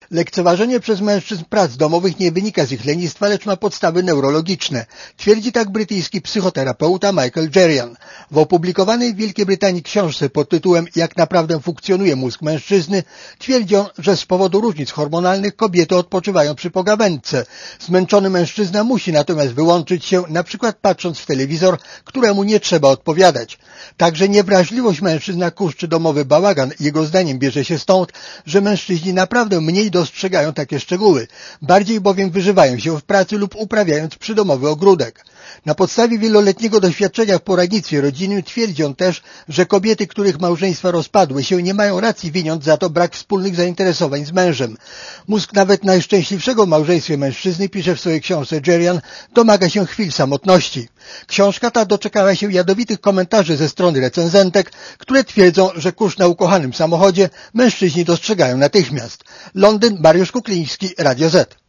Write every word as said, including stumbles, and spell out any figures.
Lekceważenie przez mężczyzn prac domowych nie wynika z ich lenistwa, lecz ma podstawy neurologiczne. Twierdzi tak brytyjski psychoterapeuta Michael Jerian. W opublikowanej w Wielkiej Brytanii książce pod tytułem Jak naprawdę funkcjonuje mózg mężczyzny twierdzi on, że z powodu różnic hormonalnych kobiety odpoczywają przy pogawędce. Zmęczony mężczyzna musi natomiast wyłączyć się, na przykład patrząc w telewizor, któremu nie trzeba odpowiadać. Także niewrażliwość mężczyzn na kurz czy domowy bałagan jego zdaniem bierze się stąd, że mężczyźni naprawdę mniej dostrzegają takie szczegóły, bardziej bowiem wyżywają się w pracy lub uprawiając przydomowy ogródek. Na podstawie wieloletniego doświadczenia w poradnictwie rodzinnym twierdzi on też, że kobiety, których małżeństwa rozpadły się, nie mają racji winiąc za to brak wspólnych zainteresowań z mężem. Mózg nawet najszczęśliwszego w małżeństwie mężczyzny, pisze w swojej książce Jerian, domaga się chwil samotności. Książka ta doczekała się jadowitych komentarzy ze strony recenzentek, które twierdzą, że kurz na ukochanym samochodzie mężczyźni dostrzegają natychmiast. Londyn, Mariusz Kukliński, Radio Z.